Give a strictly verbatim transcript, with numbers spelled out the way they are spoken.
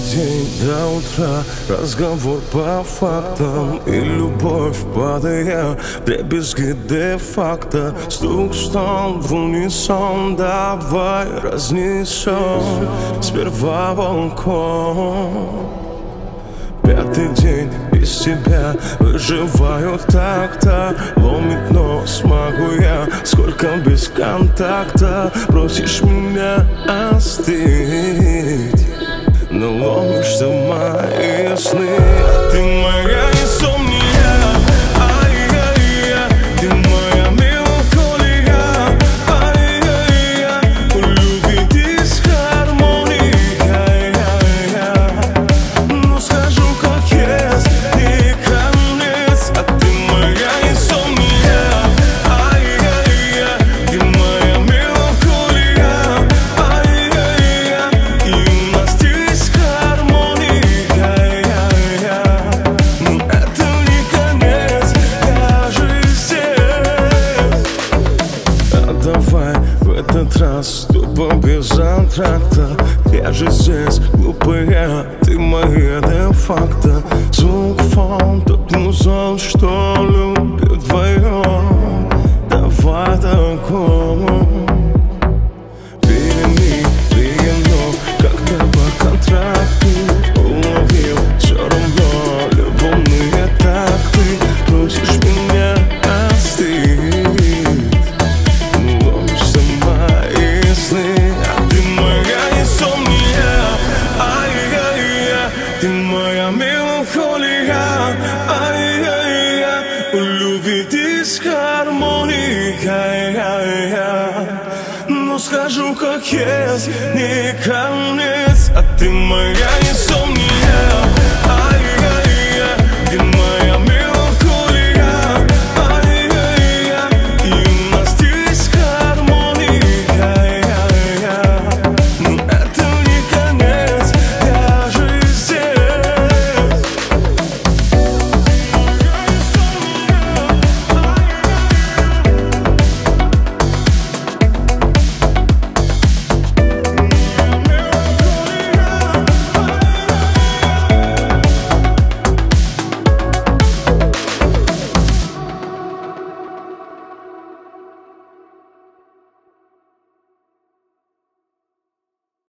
день до утра, разговор по фактам, и любовь, падая в дребезги де-факто. Стук, стон в унисон, давай разнесем сперва балкон. Пятый день без тебя, выживаю так-то. Ломит нос, могу я, сколько без контакта. Просишь меня остыть, но ломишься в мои сны. А ты моя инсомния, ай-яй-яй. Ты моя меланхолия, ай-яй-яй. У любви дисгармония, ай-яй-яй. Ну скажу как есть, не конец. А ты моя инсомния, ай-яй-яй. Ты моя меланхолия, ай-яй-яй. И у нас дисгармония, ай-яй-яй. Ну это не конец, я же здесь. А давай в этот раз тупо без антракта. Я же здесь, глупая, ты моя де-факто. Звук, фон, тот музон, что любит вдвоем. Давай такому переми, перену, как-то по контракту. Уловил все равно любовные такты. Просишь меня остыть, ну ломишься в мои сны. А ты моя инсомния, ай-яй-яй. Ты моя меланхолия, ай-яй-яй. У любви дисгармония, ай-яй-яй. Но скажу как есть, не конец. А ты моя инсомния.